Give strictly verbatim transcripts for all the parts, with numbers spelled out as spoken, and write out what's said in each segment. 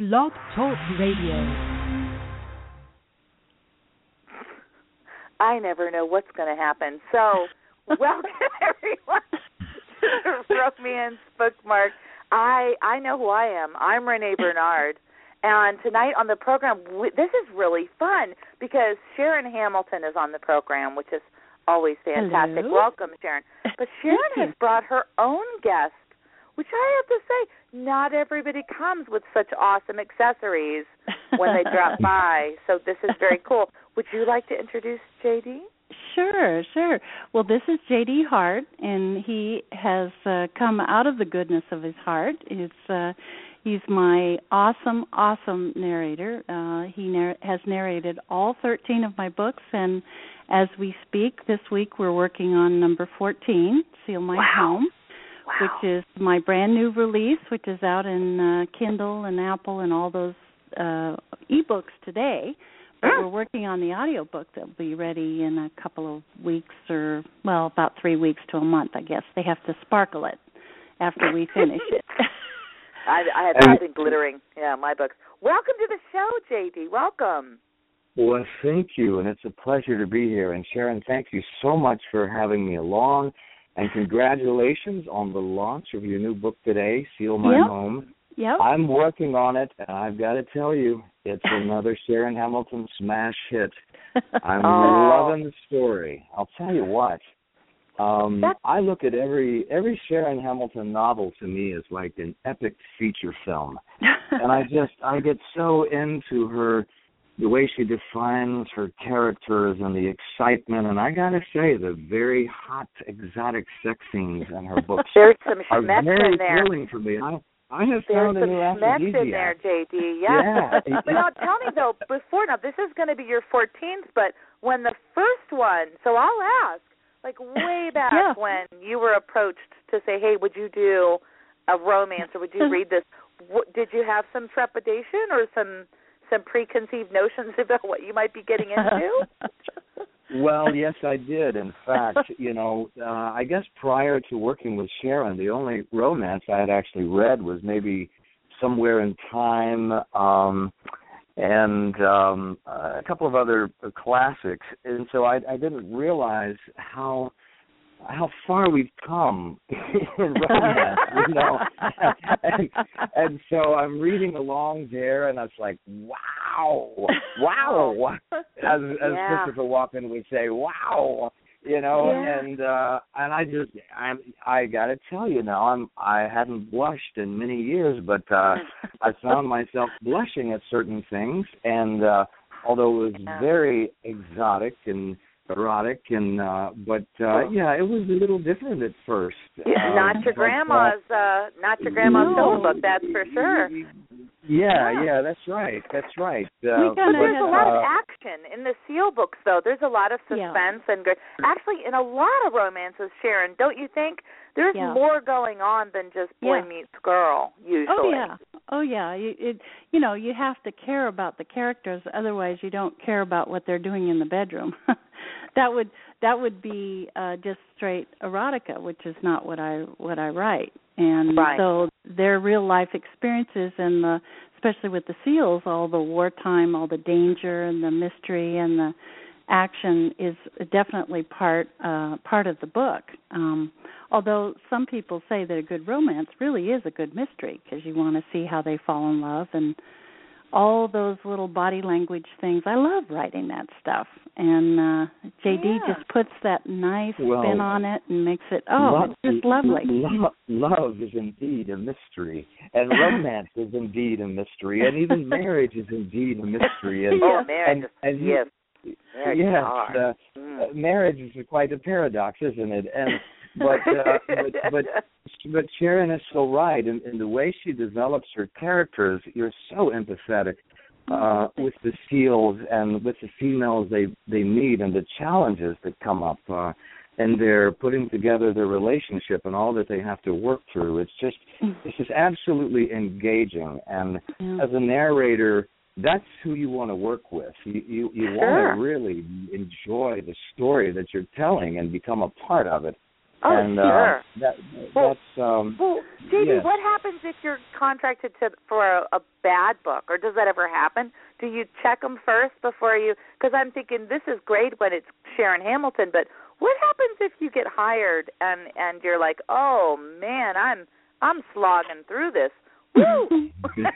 Blog Talk Radio. I never know what's going to happen. So, welcome everyone to the Romance Bookmark. I I know who I am. I'm Renee Bernard, and tonight on the program, we, this is really fun because Sharon Hamilton is on the program, which is always fantastic. Hello. Welcome, Sharon. But Sharon has brought her own guest, which I have to say, not everybody comes with such awesome accessories when they drop by. So this is very cool. Would you like to introduce J D? Sure, sure. Well, this is J D Hart, and he has uh, come out of the goodness of his heart. It's, uh, he's my awesome, awesome narrator. Uh, he narr- has narrated all thirteen of my books, and as we speak, this week we're working on number fourteen, Seal My Wow. Home, Wow. which is my brand new release, which is out in uh, Kindle and Apple and all those uh, e-books today. But we're working on the audiobook that will be ready in a couple of weeks or, well, about three weeks to a month, I guess. They have to sparkle it after we finish it. I, I have something glittering. Yeah, my books. Welcome to the show, J D. Welcome. Well, thank you, and it's a pleasure to be here. And Sharon, thank you so much for having me along, and congratulations on the launch of your new book today, Seal My Yep. Home. Yep. I'm working on it, and I've got to tell you, it's another Sharon Hamilton smash hit. I'm Oh. loving the story. I'll tell you what. Um, I look at every every Sharon Hamilton novel to me as like an epic feature film, and I just I get so into her, the way she defines her characters and the excitement. And I got to say, the very hot, exotic sex scenes in her books There's some are schmecks very in there. thrilling for me. I, I have There's found a some new schmecks in there, aphrodisiac. J D. Yeah. Yeah. But now tell me, though, before, now this is going to be your fourteenth, but when the first one, so I'll ask, like way back Yeah. when you were approached to say, hey, would you do a romance or would you read this, what, did you have some trepidation or some some preconceived notions about what you might be getting into? Well, yes, I did. In fact, you know, uh, I guess prior to working with Sharon, the only romance I had actually read was maybe Somewhere in Time um, and um, a couple of other classics. And so I, I didn't realize how how far we've come in romance, you know. and, and so I'm reading along there, and I was like, wow, wow, as, as Yeah. Christopher Walken would say, wow, you know. Yeah. And uh, and I just, I'm, I got to tell you now, I'm, I hadn't blushed in many years, but uh, I found myself blushing at certain things, and uh, although it was Yeah. very exotic and erotic, and uh, but uh, yeah, it was a little different at first. Yeah, Um, not your but, uh, grandma's, uh, not your grandma's no. film book, that's for sure. Yeah, Yeah. yeah, that's right, that's right. Uh, We But kinda there's had, a lot uh, of action in the Seal books, though. There's a lot of Yeah. suspense and good. Actually, in a lot of romances, Sharon, don't you think there's Yeah. more going on than just boy Yeah. meets girl usually? Oh yeah, oh yeah. You, it, you know, you have to care about the characters, otherwise you don't care about what they're doing in the bedroom. that would that would be uh, just straight erotica, which is not what I what I write. And Right. so their real life experiences, and the, especially with the seals, all the wartime, all the danger and the mystery and the action is definitely part uh, part of the book. Um, although some people say that a good romance really is a good mystery because you want to see how they fall in love and all those little body language things. I love writing that stuff, and uh, J D Yeah. just puts that nice Well, spin on it and makes it oh, Love, it's just lovely. Love, love is indeed a mystery, and romance is indeed a mystery, and even marriage is indeed a mystery. And, Oh, marriage and, is- and you- yes. Marriage is yes, hard. uh, Mm. uh, marriage is quite a paradox, isn't it? And but uh, but, but but Sharon is so right, in, in the way she develops her characters. You're so empathetic uh, with the seals and with the females they they meet and the challenges that come up. Uh, and they're putting together their relationship and all that they have to work through. It's just, it's just absolutely engaging. And Yeah. as a narrator, that's who you want to work with. You you, you Sure. want to really enjoy the story that you're telling and become a part of it. Oh, and, sure. Uh, that, well, that's, um, well, J D, yes. what happens if you're contracted to for a, a bad book, or does that ever happen? Do you check them first before you? Because I'm thinking this is great when it's Sharon Hamilton, but what happens if you get hired and and you're like, oh man, I'm I'm slogging through this. Woo! Because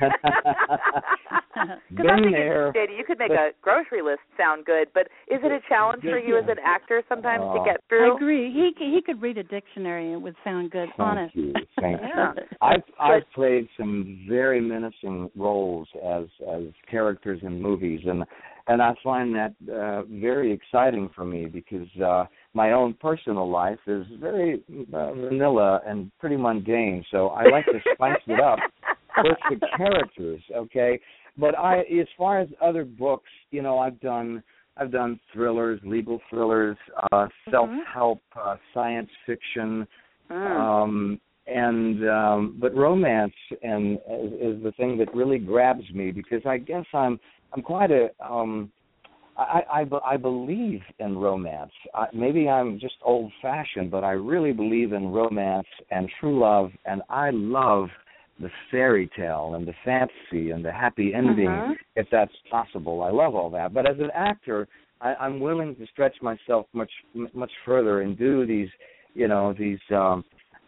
I'm thinking, J D, you could make a grocery list sound good, but is it a challenge for you as an actor sometimes uh, to get through? I agree. He he could read a dictionary and it would sound good. Thank Honest. you. Thank yeah. you. I've I've played some very menacing roles as as characters in movies, and and I find that uh, very exciting for me because uh, my own personal life is very uh, vanilla and pretty mundane. So I like to spice it up with the characters. Okay, but I, as far as other books, you know, I've done. I've done thrillers, legal thrillers, uh, self-help, uh, science fiction, mm. um, and um, but romance and is, is the thing that really grabs me because I guess I'm I'm quite a um, I, I, I believe in romance. I, maybe I'm just old-fashioned, but I really believe in romance and true love, and I love the fairy tale and the fantasy and the happy ending, uh-huh. if that's possible. I love all that. But as an actor, I, I'm willing to stretch myself much much further and do these, you know, these um,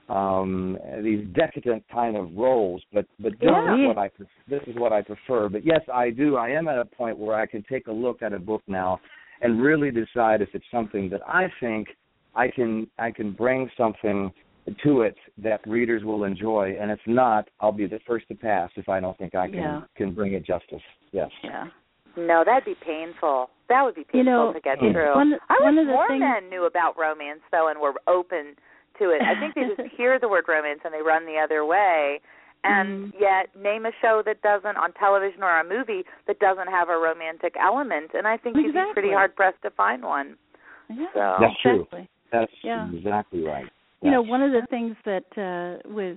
um, these decadent kind of roles. But but this yeah. is what I this is what I prefer. But yes, I do. I am at a point where I can take a look at a book now and really decide if it's something that I think I can I can bring something to it that readers will enjoy, and if not, I'll be the first to pass if I don't think I can yeah. can bring it justice. Yes. Yeah. No, that'd be painful. That would be painful you know, to get it, through. One, I wish one of the more things... men knew about romance, though, and were open to it. I think they just hear the word romance and they run the other way. And mm. yet, name a show that doesn't, on television or a movie, that doesn't have a romantic element. And I think exactly. you'd be pretty hard-pressed to find one. Yeah, so. That's true. Exactly. That's yeah. exactly right. You know, one of the things that uh, with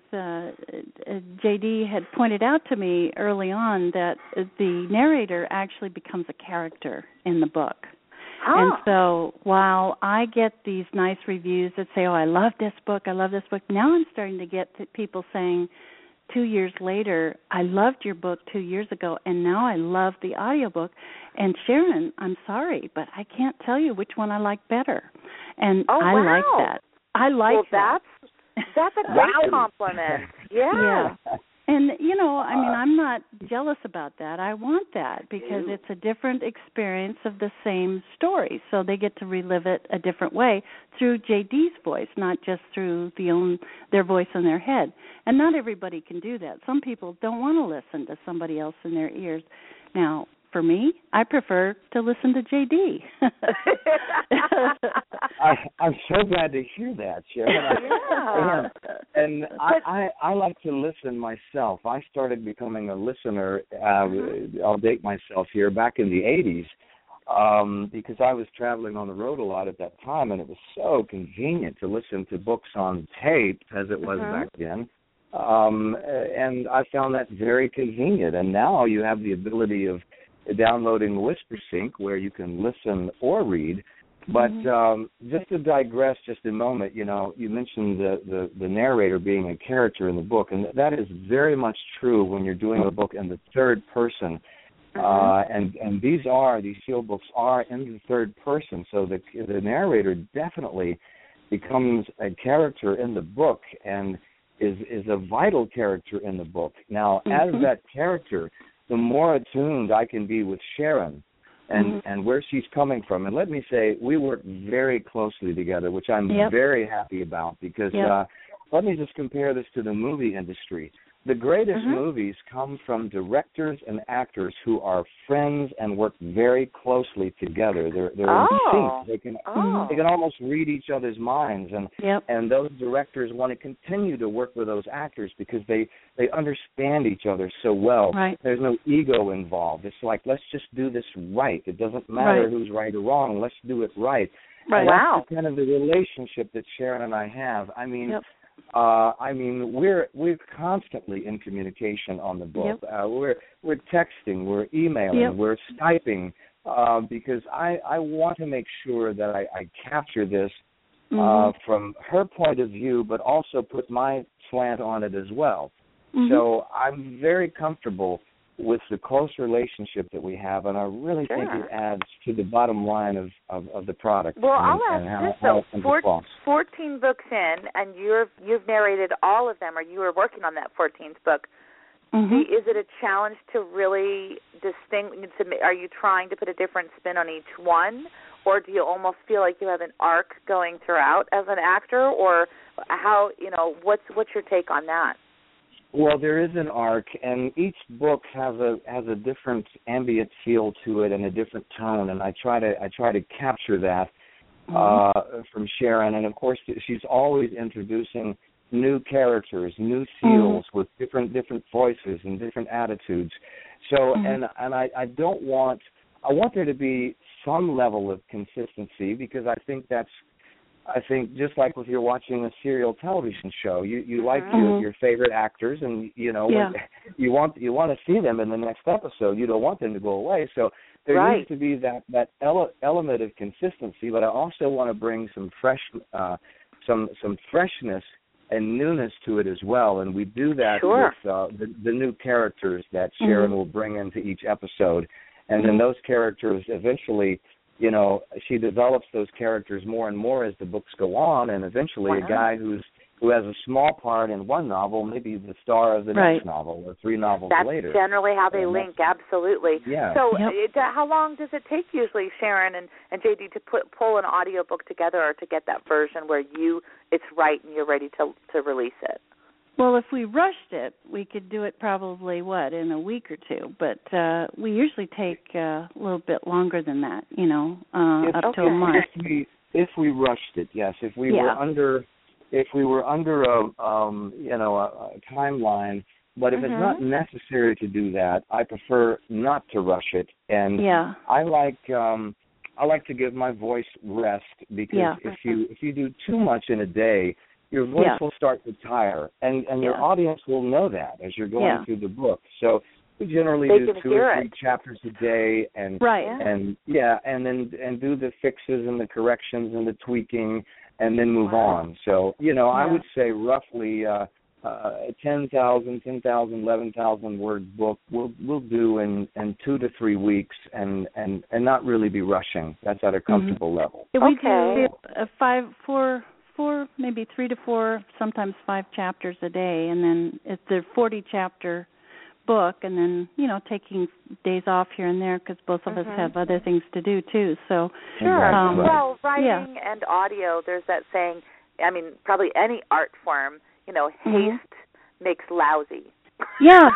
uh, J D had pointed out to me early on that the narrator actually becomes a character in the book. Oh. And so while I get these nice reviews that say, oh, I love this book, I love this book, now I'm starting to get to people saying two years later, I loved your book two years ago, and now I love the audiobook. And Sharon, I'm sorry, but I can't tell you which one I like better. And oh, I wow. like that. I like well, that. That's, that's a great wow. compliment. Yeah. yeah. And, you know, I mean, I'm not jealous about that. I want that because it's a different experience of the same story. So they get to relive it a different way through J D's voice, not just through the own their voice in their head. And not everybody can do that. Some people don't want to listen to somebody else in their ears. Now, for me, I prefer to listen to J D. I, I'm so glad to hear that, Sharon. Yeah. And, and I, I, I like to listen myself. I started becoming a listener, uh, I'll date myself here, back in the eighties, um, because I was traveling on the road a lot at that time, and it was so convenient to listen to books on tape, as it was uh-huh. back then. Um, and I found that very convenient. And now you have the ability of downloading WhisperSync where you can listen or read. But mm-hmm. um, just to digress just a moment, you know, you mentioned the, the, the narrator being a character in the book, and that is very much true when you're doing a book in the third person. Mm-hmm. Uh, and, and these are, these field books are in the third person, so the, the narrator definitely becomes a character in the book and is, is a vital character in the book. Now, mm-hmm. as that character, the more attuned I can be with Sharon and, mm-hmm. and where she's coming from. And let me say, we work very closely together, which I'm yep. very happy about because yep. uh, let me just compare this to the movie industry. The greatest mm-hmm. movies come from directors and actors who are friends and work very closely together. They're they're oh. in sync. They can oh. they can almost read each other's minds, and yep. and those directors want to continue to work with those actors because they they understand each other so well. Right. There's no ego involved. It's like, let's just do this right. It doesn't matter right. who's right or wrong. Let's do it right. Right. And wow. that's kind of the relationship that Sharon and I have. I mean. Yep. Uh, I mean, we're we're constantly in communication on the book. Yep. Uh, we're we're texting, we're emailing, yep. we're Skyping, uh, because I, I want to make sure that I, I capture this mm-hmm. uh, from her point of view, but also put my slant on it as well. Mm-hmm. So I'm very comfortable with the close relationship that we have, and I really sure. think it adds to the bottom line of, of, of the product. Well, and, I'll ask and how, this, how though. it comes Four, across. fourteen books in, and you've, you've narrated all of them, or you were working on that fourteenth book. Mm-hmm. Is it a challenge to really distinguish? Are you trying to put a different spin on each one, or do you almost feel like you have an arc going throughout as an actor, or how? You know, what's what's your take on that? Well, there is an arc, and each book has a has a different ambient feel to it and a different tone, and I try to I try to capture that mm-hmm. uh, from Sharon, and of course she's always introducing new characters, new seals mm-hmm. with different different voices and different attitudes. So, mm-hmm. and and I, I don't want I want there to be some level of consistency, because I think that's I think just like if you're watching a serial television show, you you like mm-hmm. your, your favorite actors, and you know yeah. you want you want to see them in the next episode. You don't want them to go away. So there right. needs to be that that ele- element of consistency, but I also want to bring some fresh uh, some some freshness and newness to it as well, and we do that sure. with uh, the, the new characters that Sharon mm-hmm. will bring into each episode, and mm-hmm. then those characters eventually, you know, she develops those characters more and more as the books go on, and eventually wow. a guy who's who has a small part in one novel may be the star of the right. next novel or three novels That's later. That's generally how they and link, absolutely. Yeah. So yep. it, uh, how long does it take usually, Sharon and, and J D, to put pull an audiobook together or to get that version where you it's right and you're ready to to release it? Well, if we rushed it, we could do it probably, what, in a week or two. But uh, we usually take uh, a little bit longer than that, you know, uh, if, up okay. to a month. If we, if we rushed it, yes. If we yeah. were under... If we were under a, um, you know, a, a timeline, but if mm-hmm. it's not necessary to do that, I prefer not to rush it. And yeah. I like, um, I like to give my voice rest, because yeah. if you if you do too much in a day, your voice yeah. will start to tire, and and your yeah. audience will know that as you're going yeah. through the book. So we generally they do two or three it. chapters a day, and right. and yeah, and then and do the fixes and the corrections and the tweaking, and then move wow. on. So, you know, yeah. I would say roughly uh, uh, a ten thousand, ten thousand, eleven thousand word book we'll, we'll do in, in two to three weeks and, and, and not really be rushing. That's at a comfortable mm-hmm. level. Yeah, we okay. do a five, four, four, maybe three to four, sometimes five chapters a day, and then it's the forty-chapter book, and then, you know, taking days off here and there because both of mm-hmm. us have other things to do, too. So, sure. Um, well, writing yeah. and audio, there's that saying, I mean, probably any art form, you know, haste mm-hmm. makes lousy. Yeah.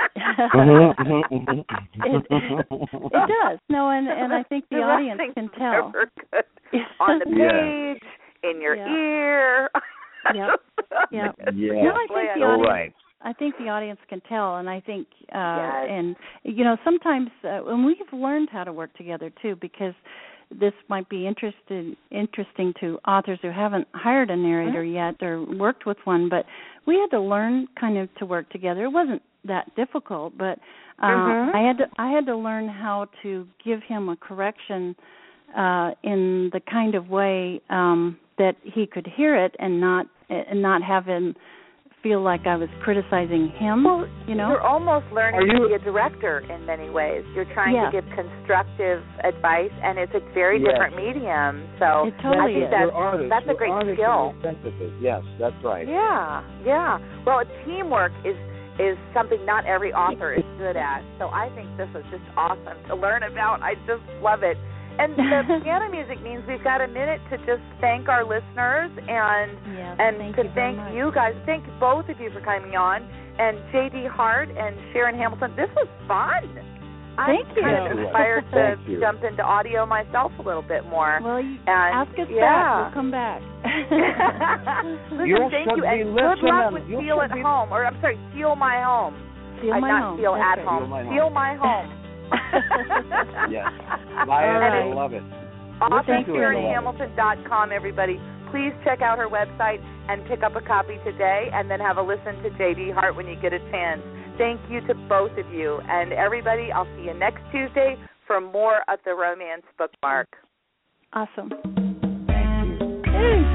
it, it does. No, and, and I think the audience can tell. Never good on the page, yeah. in your yeah. ear. Yep. Yep. Yeah. No, I think the audience, right. I think the audience can tell, and I think, uh, yes. and you know, sometimes, uh, and we've learned how to work together too, because this might be interesting interesting to authors who haven't hired a narrator mm-hmm. yet or worked with one, but we had to learn kind of to work together. It wasn't that difficult, but uh, mm-hmm. I had to I had to learn how to give him a correction uh, in the kind of way um, that he could hear it and not and not have him feel like I was criticizing him. Well, you know, you're almost learning Are you, to be a director in many ways. You're trying yeah. to give constructive advice, and it's a very yes. different medium. So it totally I think is. that's, artists, that's a great skill. Yes, that's right. Yeah, yeah. Well, teamwork is is something not every author is good at. So I think this was just awesome to learn about. I just love it. And the piano music means we've got a minute to just thank our listeners and yes, and thank to you thank much. you guys. Thank both of you for coming on. And J D Hart and Sharon Hamilton, this was fun. Thank I'm you. kind of inspired to Thank you. jump into audio myself a little bit more. Well, you and, ask us yeah. back. We'll come back. Listen, You thank should you, and be good luck listening. with You Feel at should be- Home, or I'm sorry, Feel My Home. Feel uh, my not home. Feel That's at it. Home. Feel My Home. Feel My Home. Yes. Buy it. right. I love it. author Listen to it, sharon I love it. hamilton dot com, everybody. Please check out her website and pick up a copy today, and then have a listen to J D Hart when you get a chance. Thank you to both of you. And everybody, I'll see you next Tuesday for more of the Romance Bookmark. Awesome. Thank you. Hey.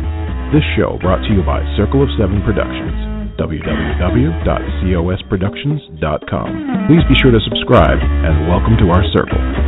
This show brought to you by Circle of Seven Productions, w w w dot c o s productions dot com. Please be sure to subscribe and welcome to our circle.